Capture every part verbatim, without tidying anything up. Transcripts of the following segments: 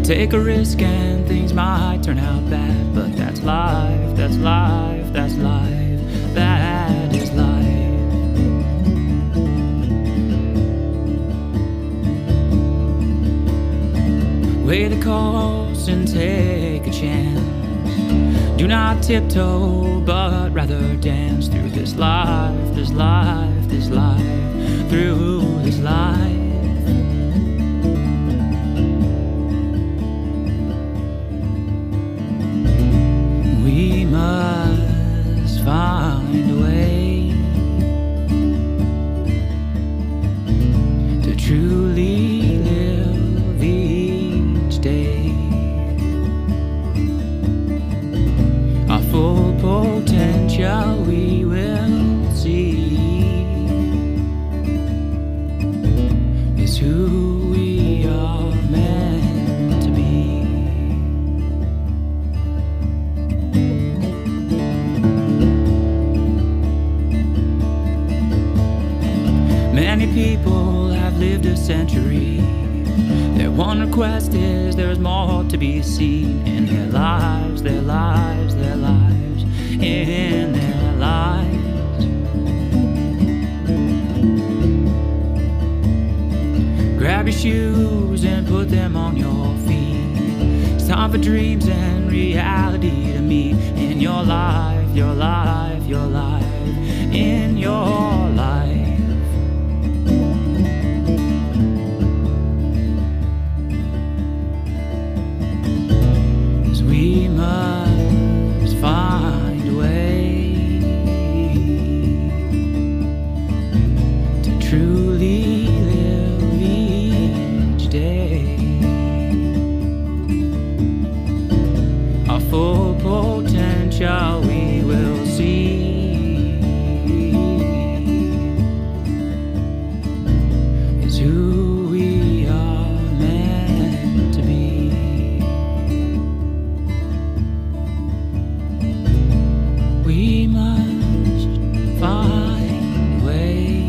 Take a risk and things might turn out bad, but that's life, that's life, that's life, that is life. Weigh the cost and take a chance. Do not tiptoe, but rather dance through this life, this life, this life, through this life. We must find a way to truly live each day. Our full potential we will see is who we are meant to be. Many people have lived a century. Their one request is there's more to be seen in their lives, their lives, their lives, in their lives. Grab your shoes and put them on your feet. It's time for dreams and reality to meet in your life, your life, your life, in your life. We must find a way to truly live each day. Our full potential we will see is who we are meant to be. We must find a way.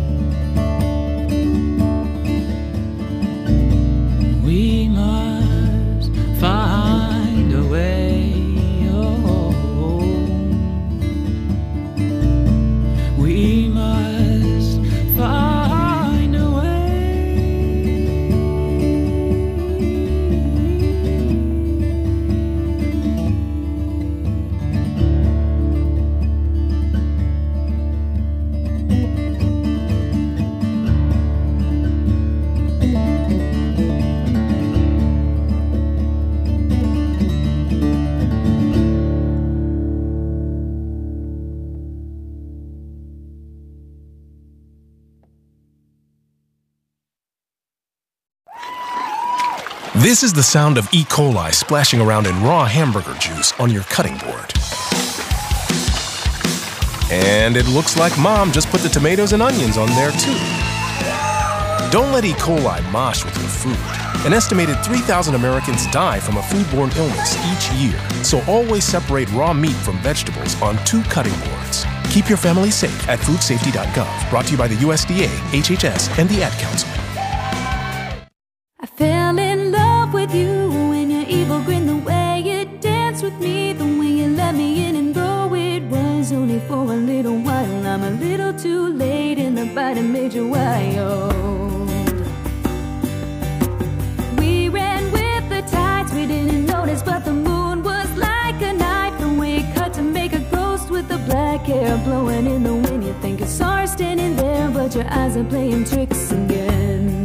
We must find a way. Oh, we must find a way. This is the sound of E. coli splashing around in raw hamburger juice on your cutting board. And it looks like Mom just put the tomatoes and onions on there too. Don't let E. coli mosh with your food. An estimated three thousand Americans die from a foodborne illness each year, so always separate raw meat from vegetables on two cutting boards. Keep your family safe at food safety dot gov. Brought to you by the U S D A, H H S, and the Ad Council. I fell in love with you and your evil grin, the way you danced with me, the way you let me in, and though it was only for a little while, I'm a little too late in the bite and made you wild. We ran with the tides, we didn't notice, but the moon was like a knife, and we cut to make a ghost with the black hair blowing in the wind. You think you saw her standing there, but your eyes are playing tricks again.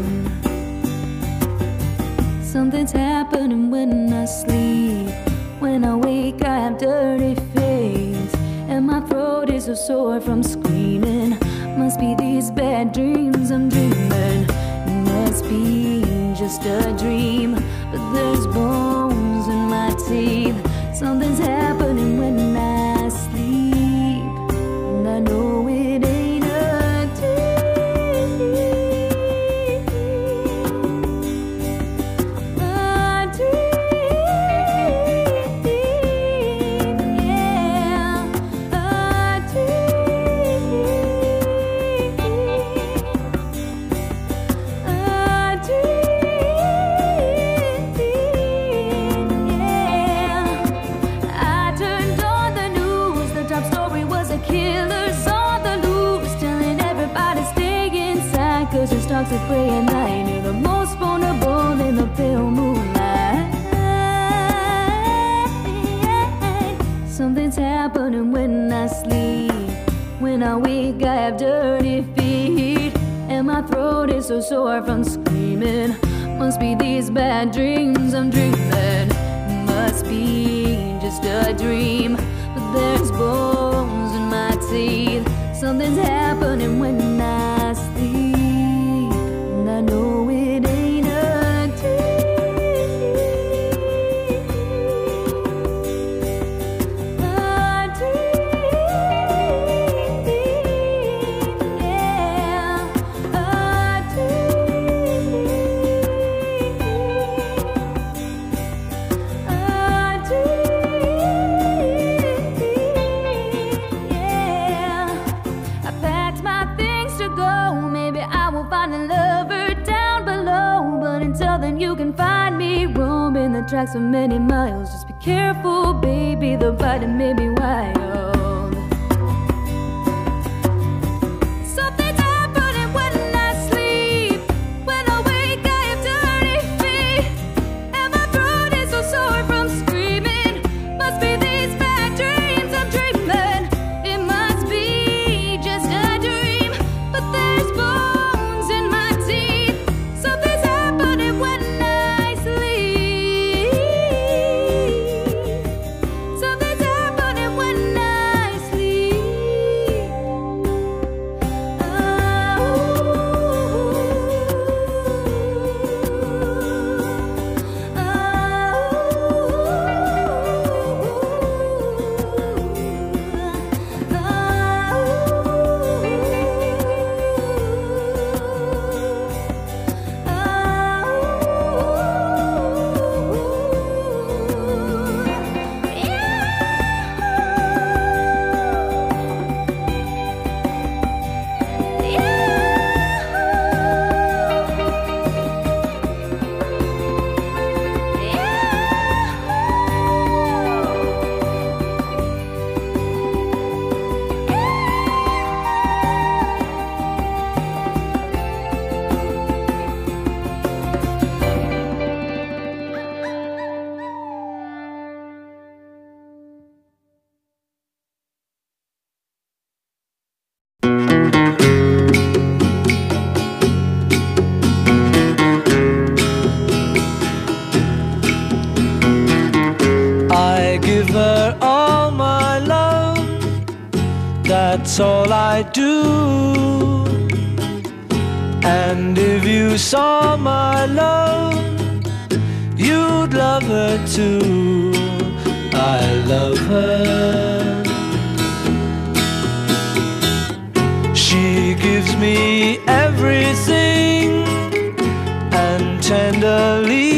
Something's happening when I sleep. When I wake I have dirty face, and my throat is so sore from screaming. Must be these bad dreams I'm dreaming. Must be just a dream, but there's bones in my teeth. Something's happening when I sleep, and I know it ain't a dream. A dream, yeah. A dream, a dream. is so sore from screaming. Must be these bad dreams I'm dreaming. Must be just a dream. But there's bones in my teeth. Something's happening when I sleep, and I know it ain't a dream. A dream, yeah. A dream, a dream, yeah. I packed my things to go. Maybe I will find a lover down below. But until then you can find me roaming the tracks for many miles. Just be careful, baby, the fighting may be wild. Something's happening when I sleep. When I wake I have dirty feet, and my throat is so sore from screaming. Must be these bad dreams I'm dreaming. It must be just a dream. But there's bones in my teeth. Something's happening when I sleep. Something's happening when I sleep. I give her all my love, that's all I do. And if you saw my love, you'd love her too. I love her. She gives me everything, and tenderly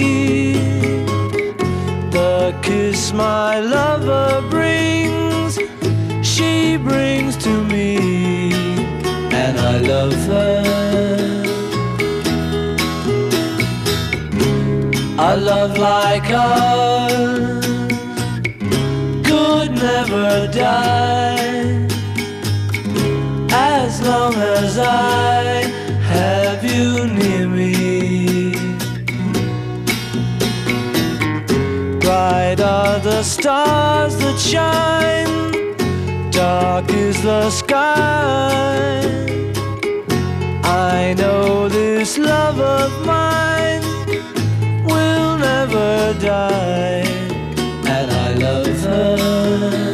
the kiss my lover brings, she brings to me, and I love her. A love like ours could never die, as long as I have you near me. Bright are the stars that shine, dark is the sky. I know this love of mine will never die, and I love her.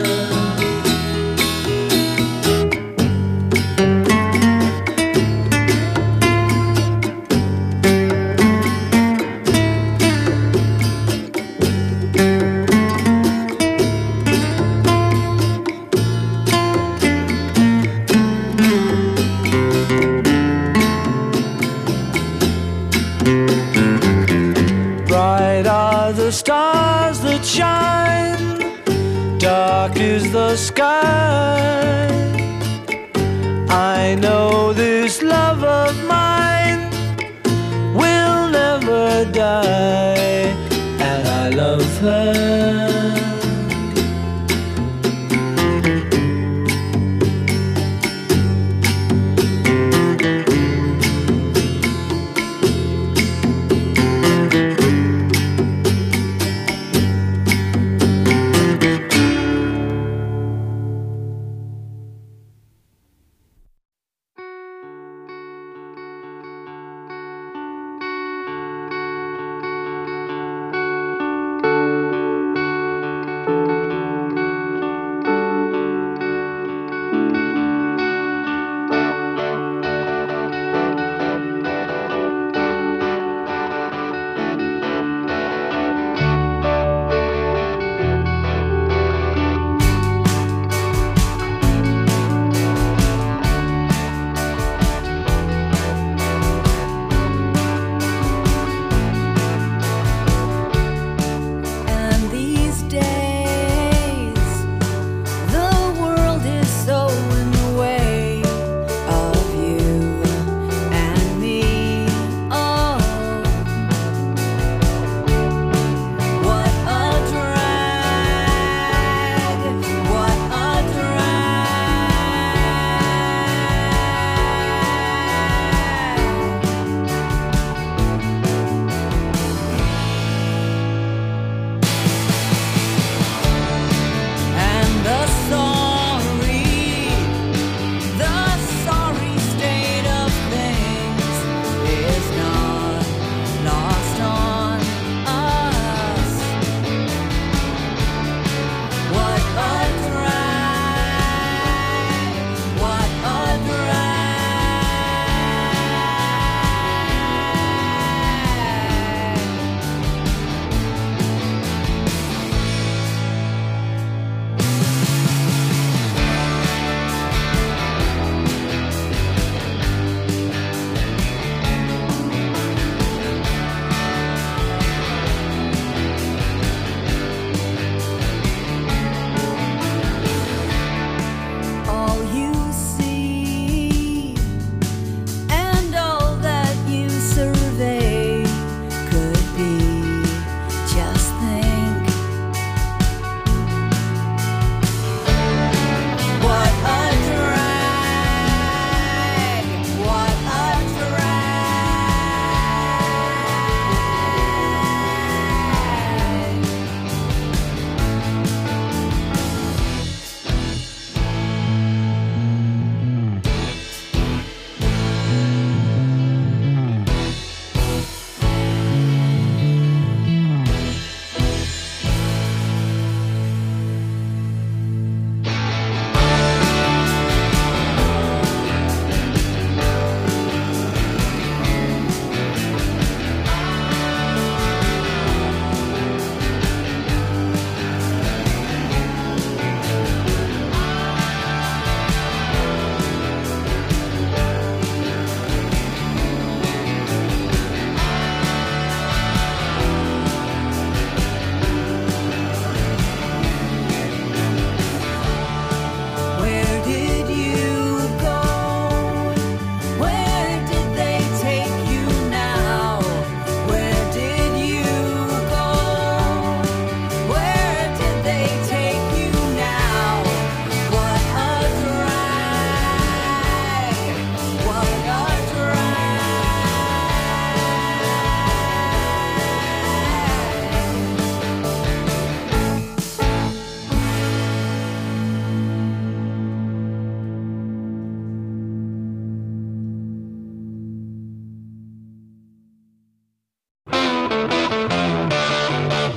Bright are the stars that shine, dark is the sky. I know this love of mine will never die, and I love her.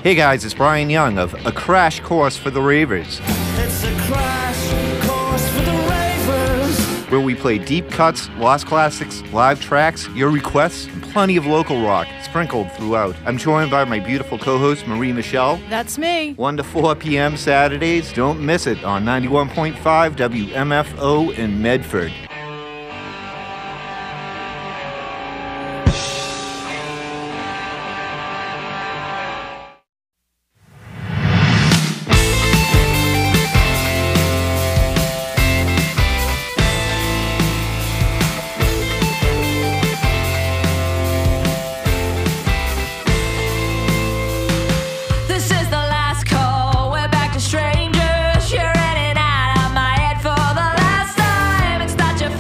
Hey guys, it's Brian Young of A Crash Course for the Ravers. It's a crash course for the ravers. Where we play deep cuts, lost classics, live tracks, your requests, and plenty of local rock sprinkled throughout. I'm joined by my beautiful co-host Marie Michelle. That's me. one to four p.m. Saturdays. Don't miss it on ninety-one point five W M F O in Medford. Strangers, you're in and out of my head for the last time. It's not your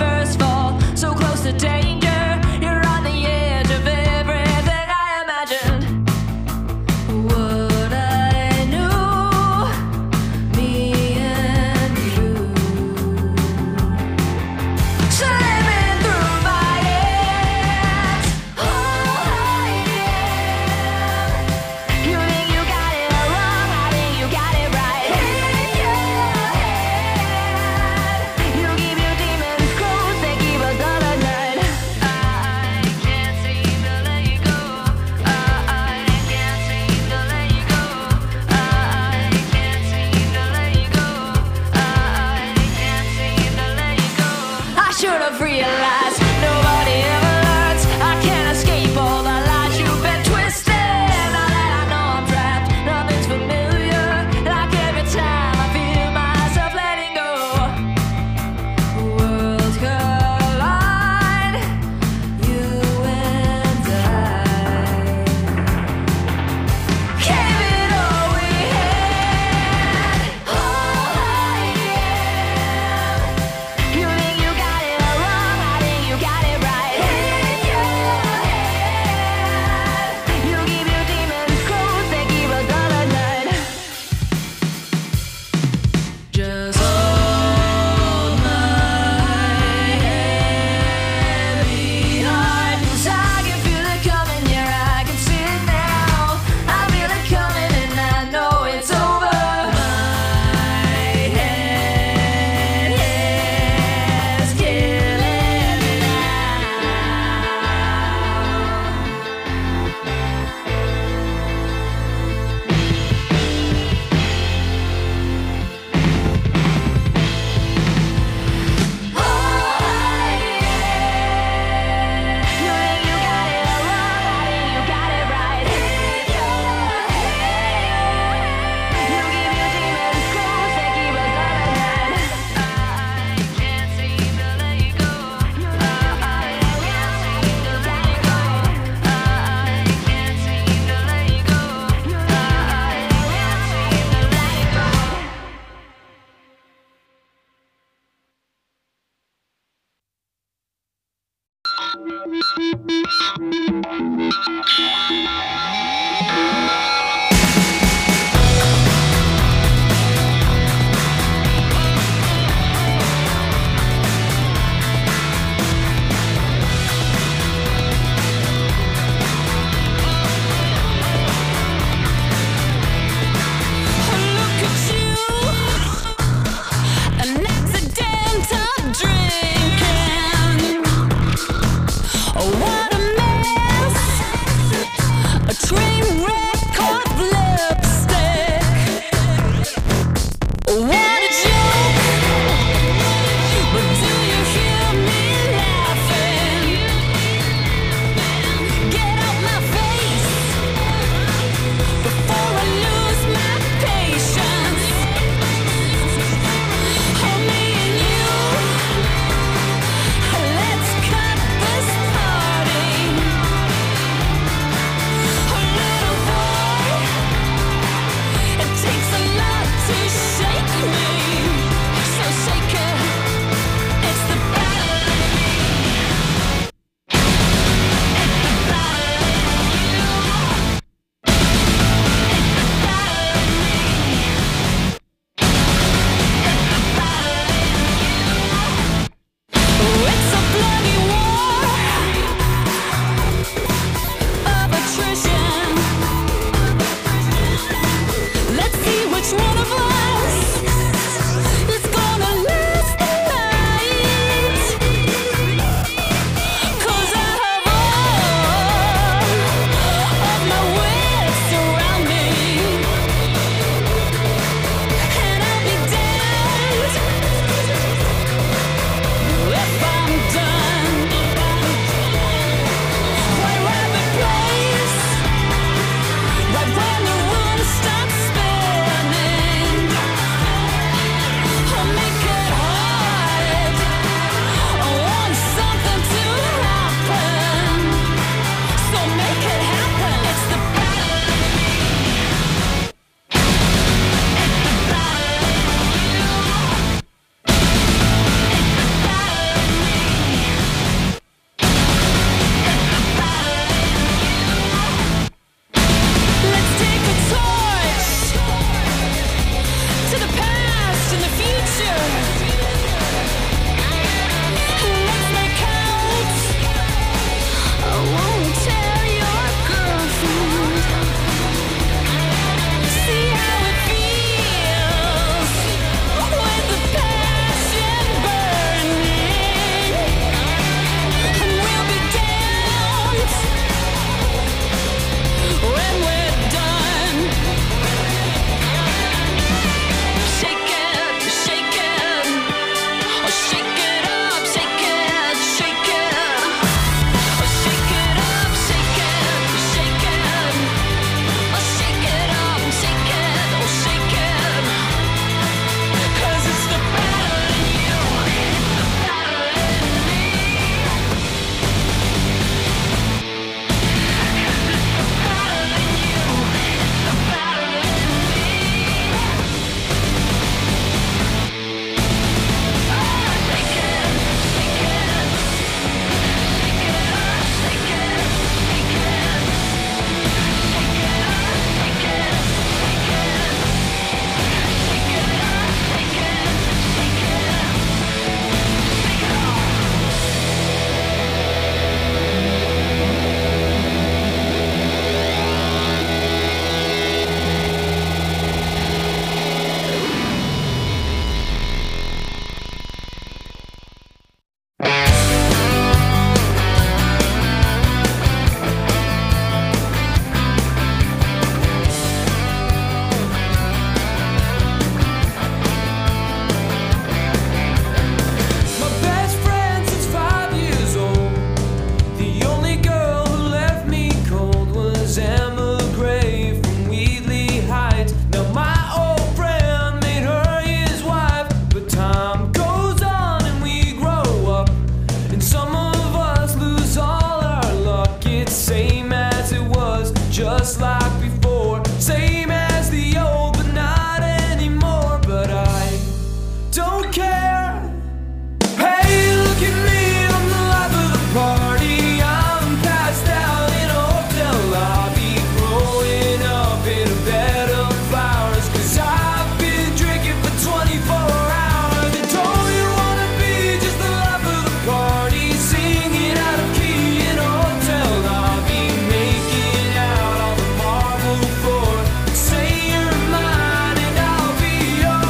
just like before. Same as the old, but not anymore. But I don't care. Hey, look at me, I'm the life of the party. I'm passed out in a hotel lobby, growing up in a bed of flowers, 'cause I've been drinking for twenty-four hours. And don't you wanna be just the life of the party, singing out of key in a hotel lobby, making out on the marble floor? Say you're mine and I'll be yours.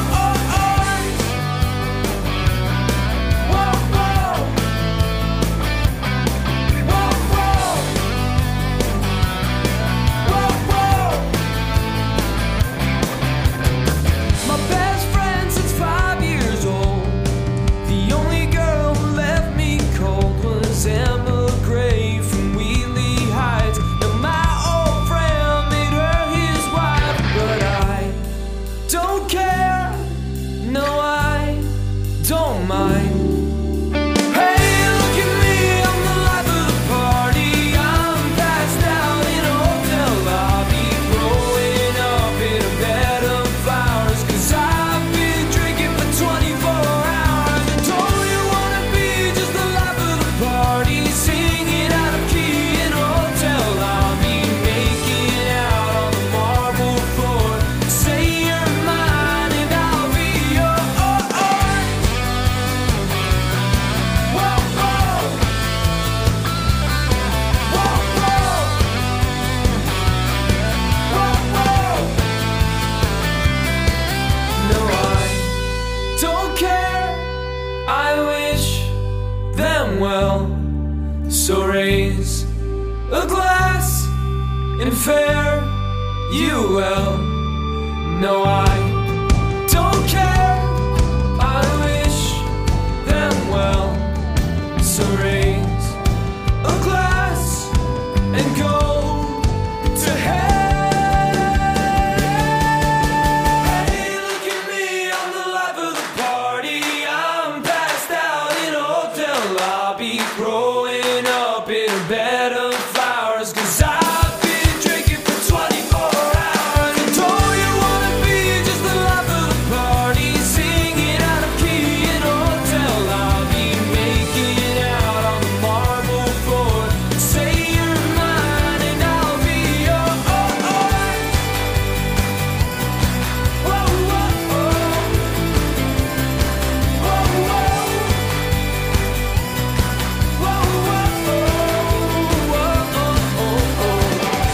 Whoa, whoa. Whoa, whoa. Whoa, whoa. My best friend since five years old. The only girl who left me cold was Emma Gray from Wheatley Heights. Now my old friend made her his wife, but I don't care. No, I don't mind. Hey, look at me, I'm the life of the party. I'm passed out in a hotel lobby, growing up in a bed of flowers, 'cause I've been drinking for twenty-four hours. And don't you wanna be just the life of the party, singing out of key in a hotel lobby, making out on the marble floor? Say you're mine and I'll be yours. Whoa, whoa. Whoa, whoa. Whoa, whoa. No, I don't care. I wish them well. So raise a glass and fare you well. No, I don't care. I wish them well. So raise a glass and go to hell. Hey, look at me, I'm the life of the party. I'm passed out in a hotel lobby, growing up in a bed of flowers, 'cause I've been drinking for twenty-four hours. And don't you wanna be just the life of the party, singing out of key in a hotel lobby, making out on the marble floor? Say you're mine and I'll be yours. Whoa, whoa, whoa. Whoa, whoa. Whoa, whoa, whoa. Whoa, oh, oh.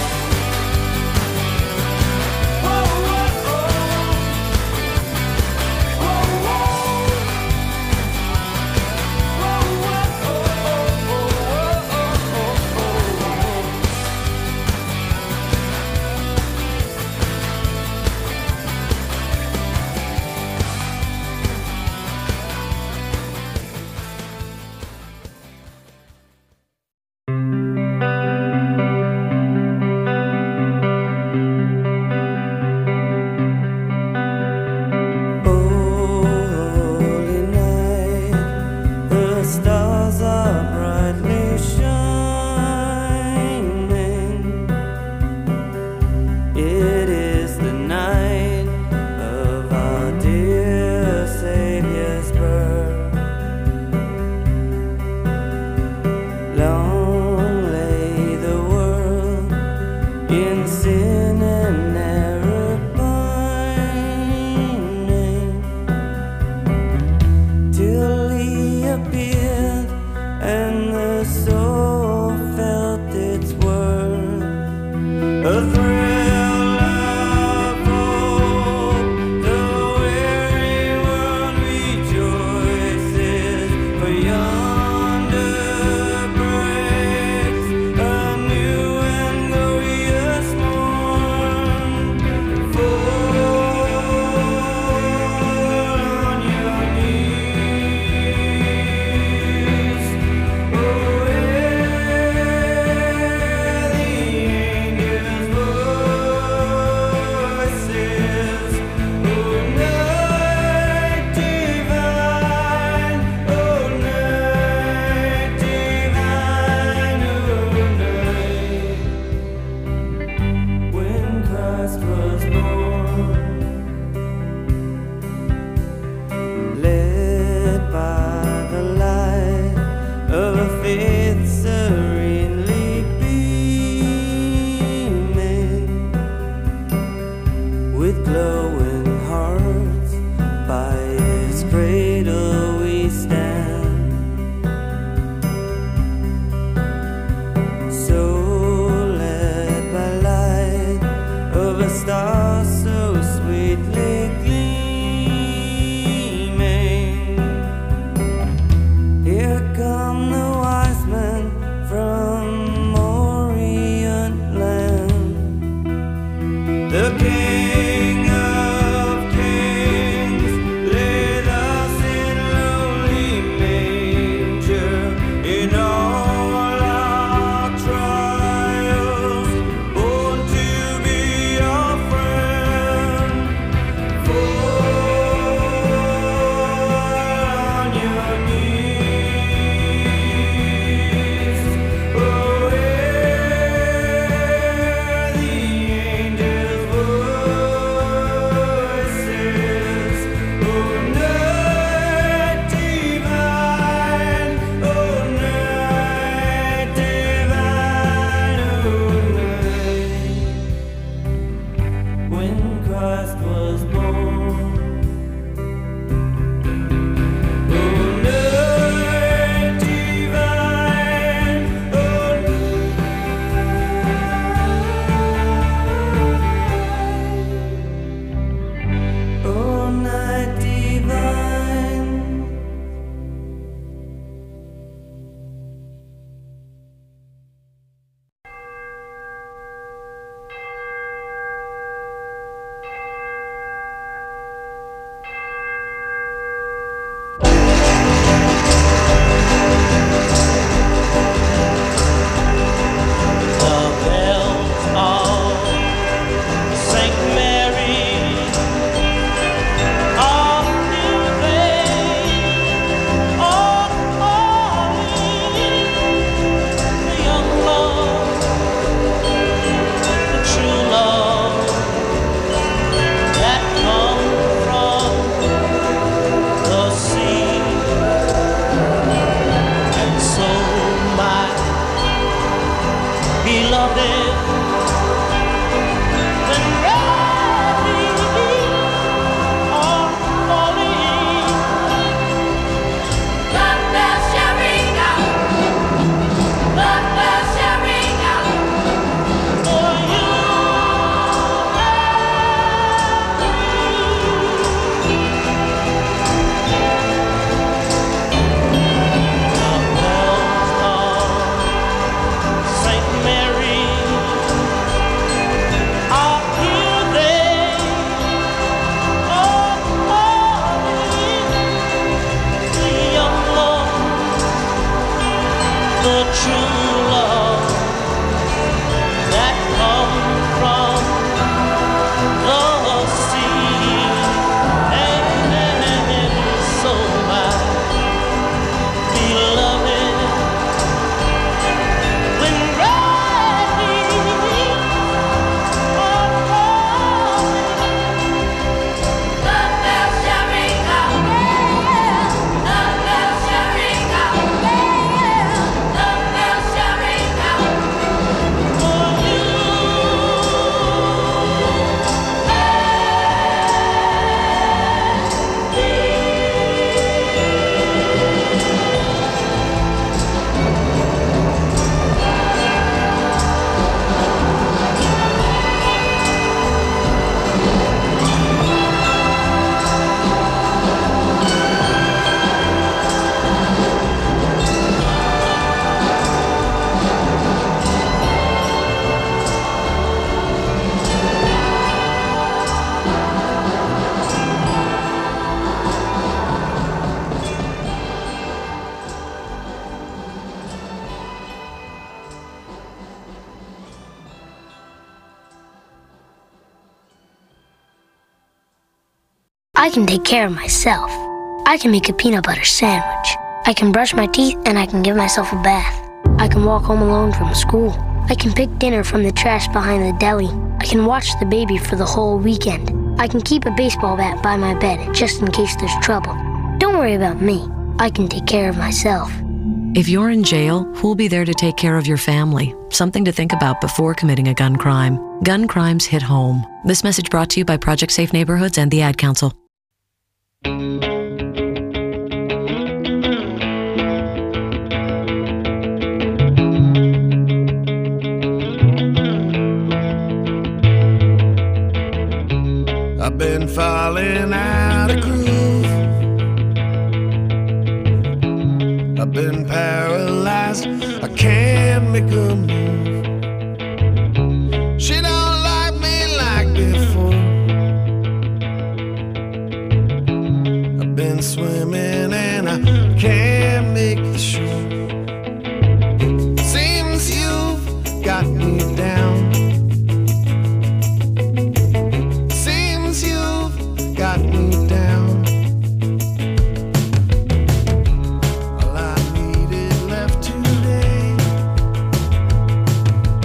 Whoa, whoa, oh. Whoa, whoa. Whoa, whoa, oh, oh, oh, oh, oh, oh. Holy night, the stars are brightly shining. It is the night of our dear Savior's birth. Long lay the world in sin and error pining, till he appeared and the soul felt its worth. A thrill of hope, the weary world rejoices, for yonder breaks a new and glorious morn. Christ was born. Oh, night divine, oh, night, oh, night divine. I can take care of myself. I can make a peanut butter sandwich. I can brush my teeth and I can give myself a bath. I can walk home alone from school. I can pick dinner from the trash behind the deli. I can watch the baby for the whole weekend. I can keep a baseball bat by my bed just in case there's trouble. Don't worry about me. I can take care of myself. If you're in jail, who'll be there to take care of your family? Something to think about before committing a gun crime. Gun crimes hit home. This message brought to you by Project Safe Neighborhoods and the Ad Council. I've been falling out of groove. I've been paralyzed. I can't make a move. She don't like me like before. I've been swimming and I can't make the shore. Seems you've got me down. Got me down. All I needed left today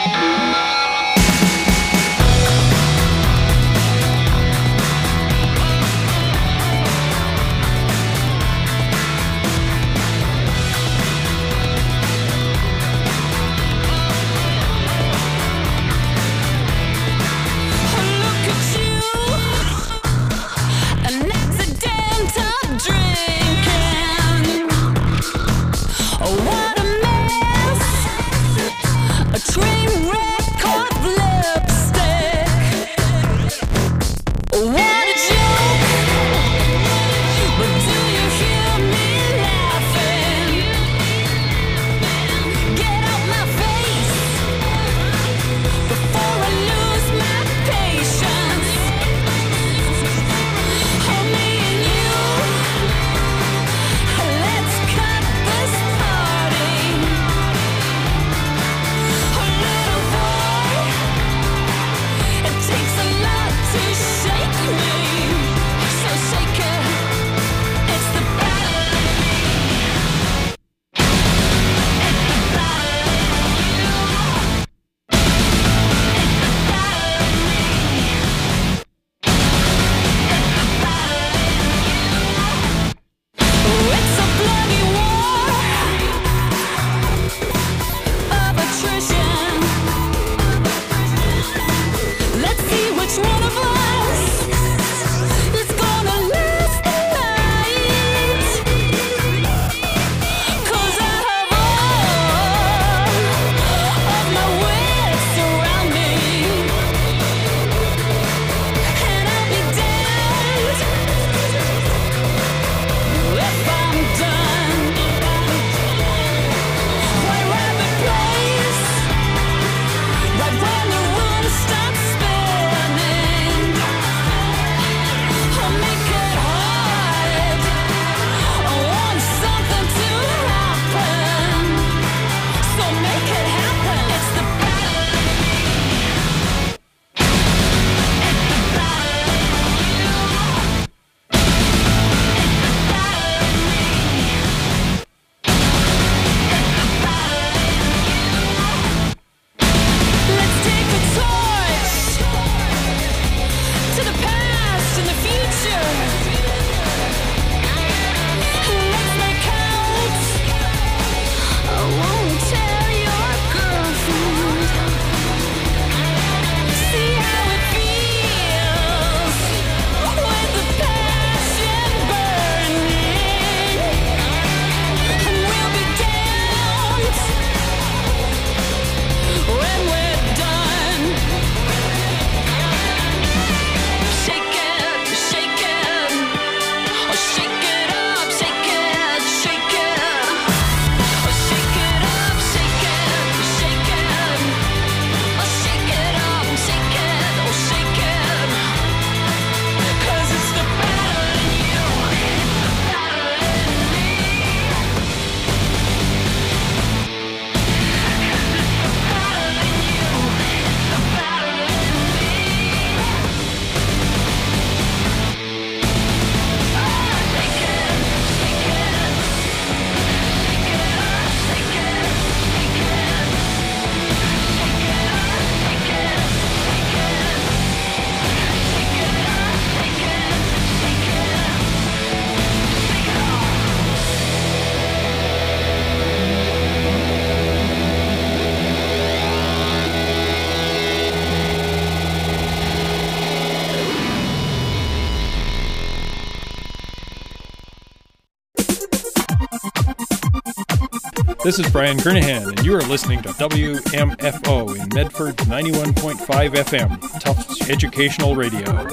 This is Brian Kernahan, and you are listening to W M F O in Medford ninety-one point five F M, Tufts Educational Radio.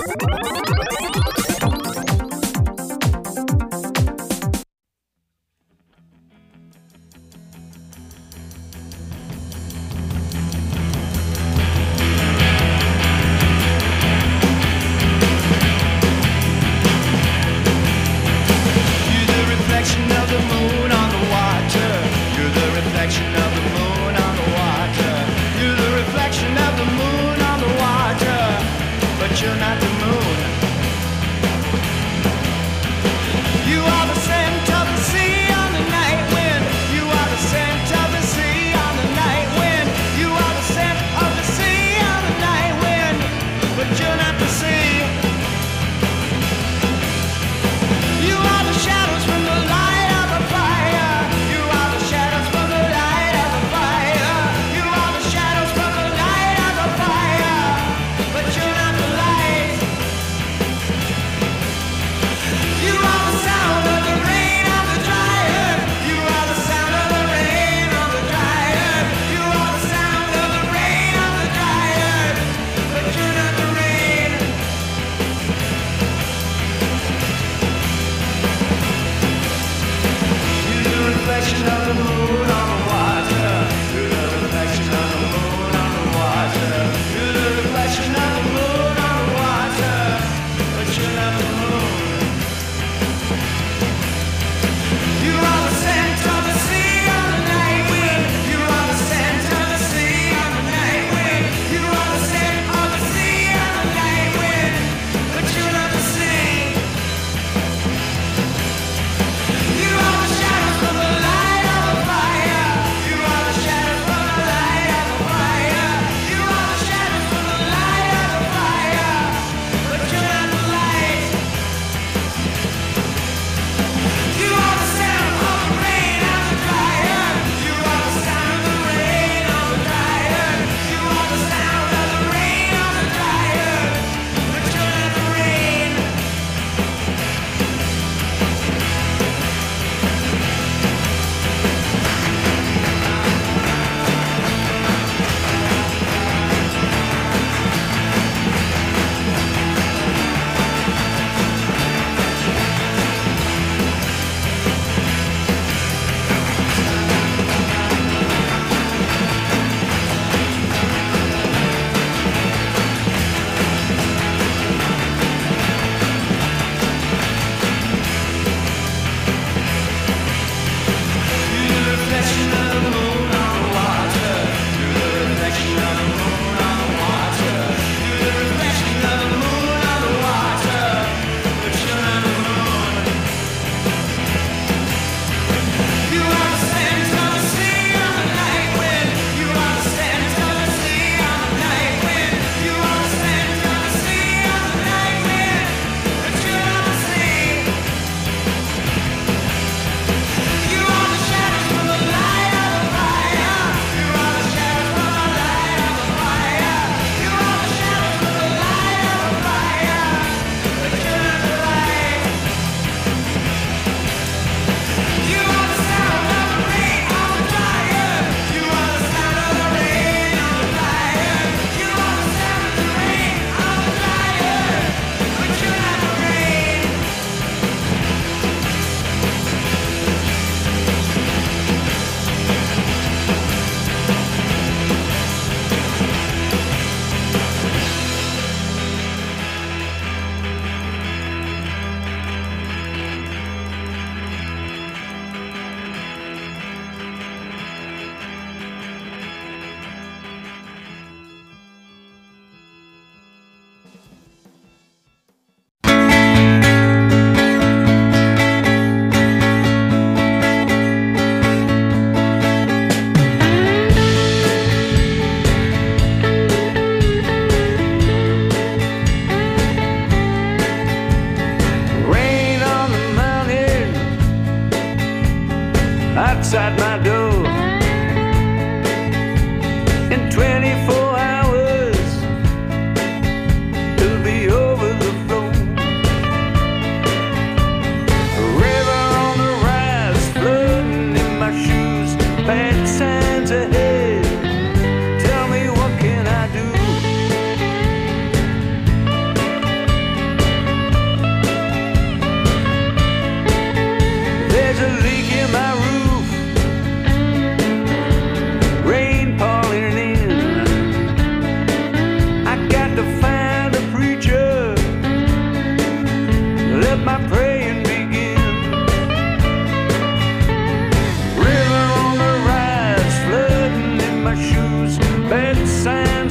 Scent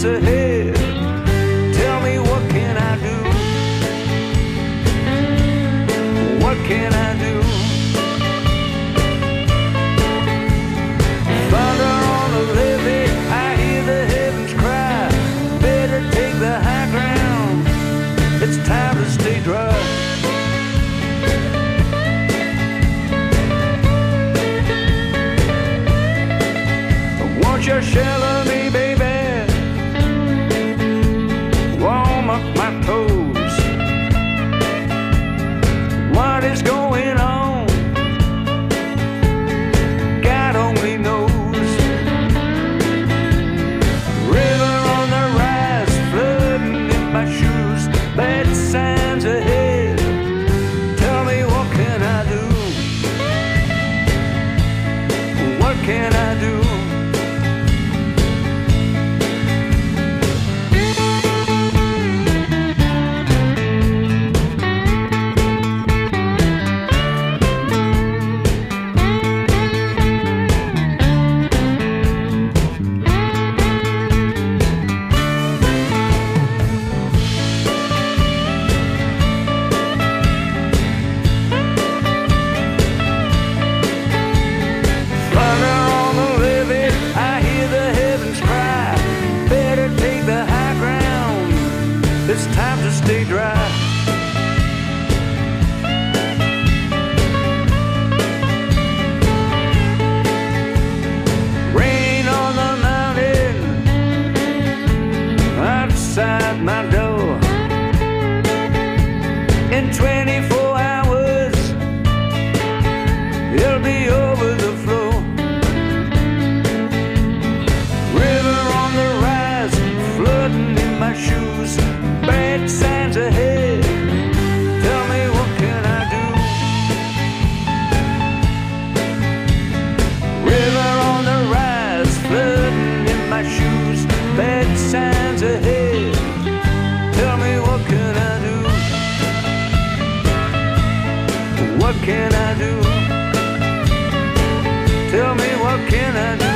ahead. Tell me, what can I do? What can I do? Thunder on the levee, I hear the heavens cry. Better take the high ground, it's time to stay dry. Won't you shelter me, baby? Warm up my toes. What is going on? God only knows. River on the rise, flooding in my shoes. Bad signs ahead. Tell me, what can I do? What can I do? It's time to stay dry. Rain on the mountain outside my door. In twenty-four hours it'll be over the floor. River on the rise, flooding in my shoes. Bad signs ahead. Tell me, what can I do? River on the rise, flooding in my shoes. Bad signs ahead. Tell me, what can I do? What can I do? Tell me, what can I do?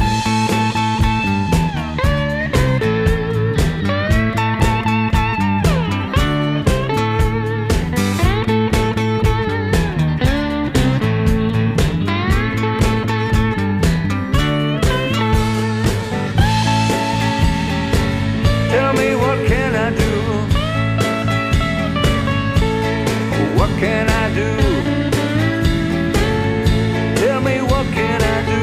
What can I do? Tell me, what can I do?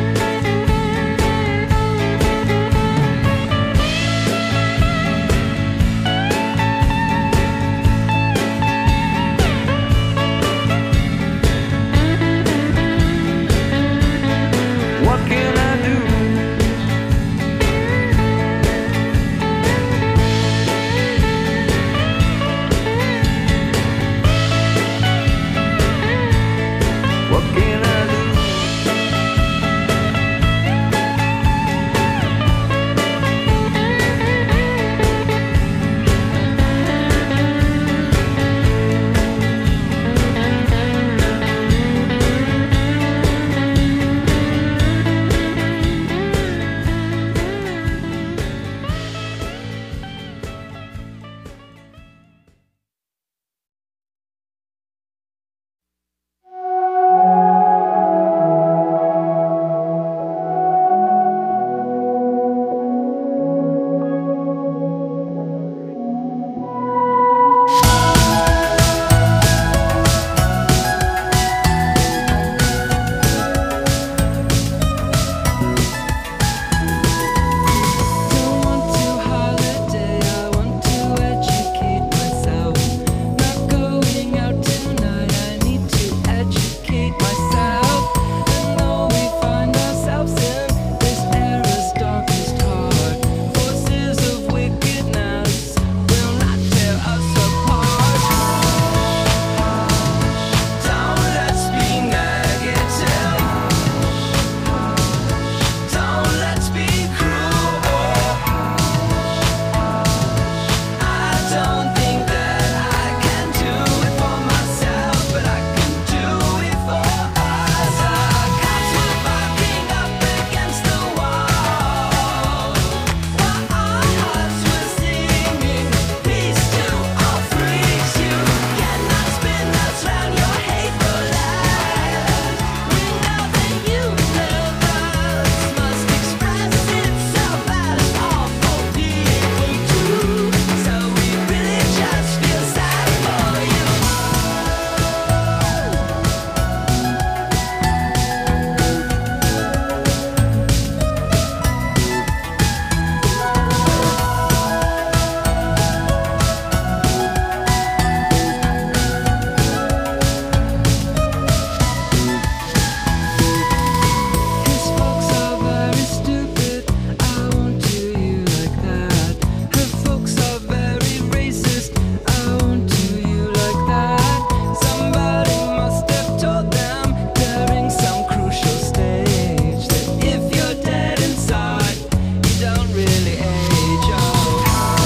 What can I do? really age. Oh,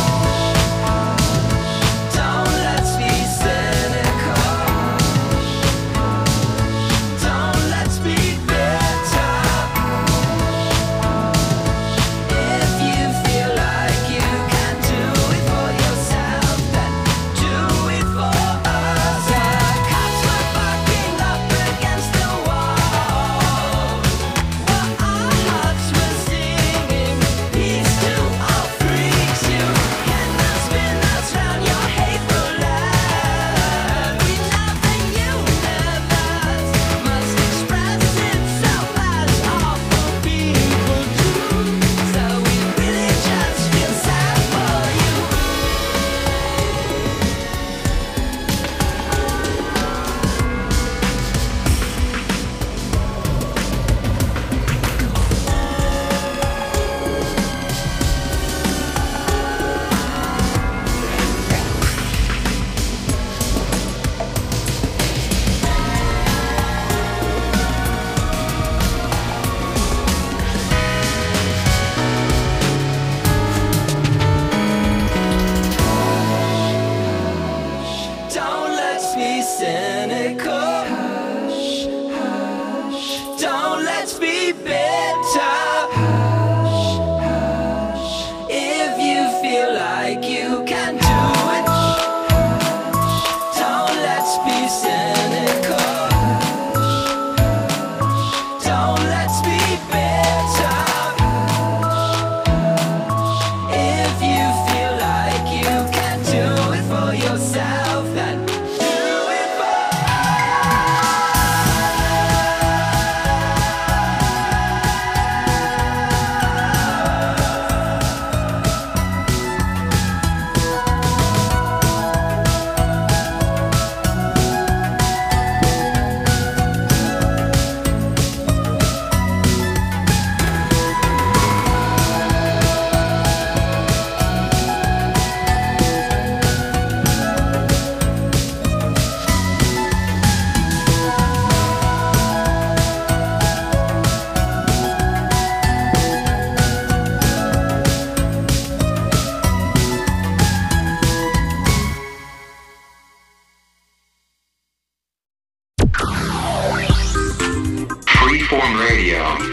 don't let's be cynical. Don't let's be bitter. If you feel like you can do it for yourself, then do it for us. Our cats were bucking up against the wall, while our hearts were singing peace to all freaks. You cannot spin us round your hateful love. We love the universe must express itself as awful people do. So we really just feel sad for you. Don't let's be cynical. Hush, hush. Don't let's be bitter. Hush, hush. If you feel like you can do it, don't let's be cynical. Don't let's be bitter. If you feel like you can do it for yourself, then do it for Freeform Radio.